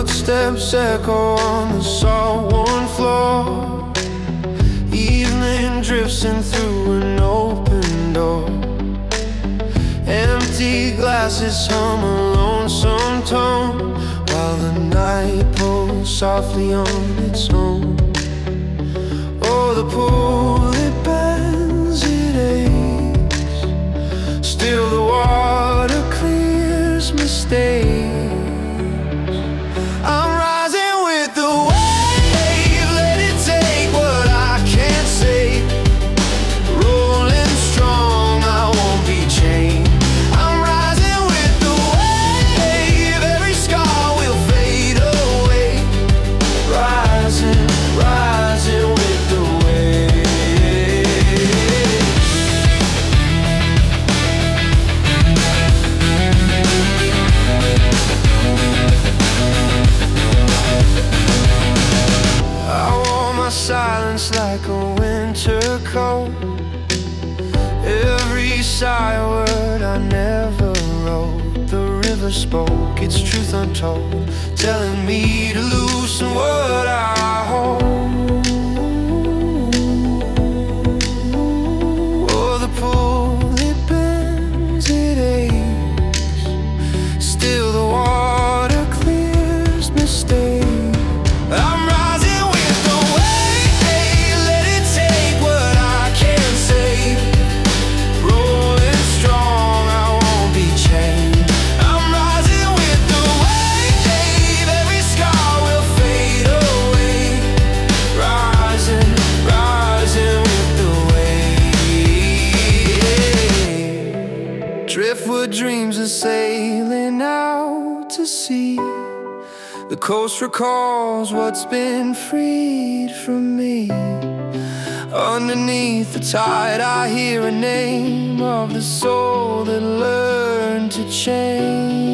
footsteps echo on the salt-worn floor. Evening drifts in through an open door. Empty glasses hum a lonesome tone, while the night pulls softly on its own. Oh, the pool, it bends, it aches. Still the water clears mistakes. I'm rising with the wave, let it take what I can't say. Rolling strong, I won't be chained. I'm rising with the wave, every scar will fade away. Rising, rising with the wave. I wore my silence like a winter coat. Every sigh a word I never wrote. The river spoke its truth untold, telling me to loosen what I hold. Oh, the pool, it bends, it aches. Still the water clears mistakes. I'm rising with the wave, let it take what I can't save. Rolling strong, I won't be chained. I'm rising with the wave, every scar will fade away. Rising, rising with the wave. Driftwood dreams are sailing out to sea. The coast recalls what's been freed from me. Underneath the tide I hear a name of the soul that learned to change.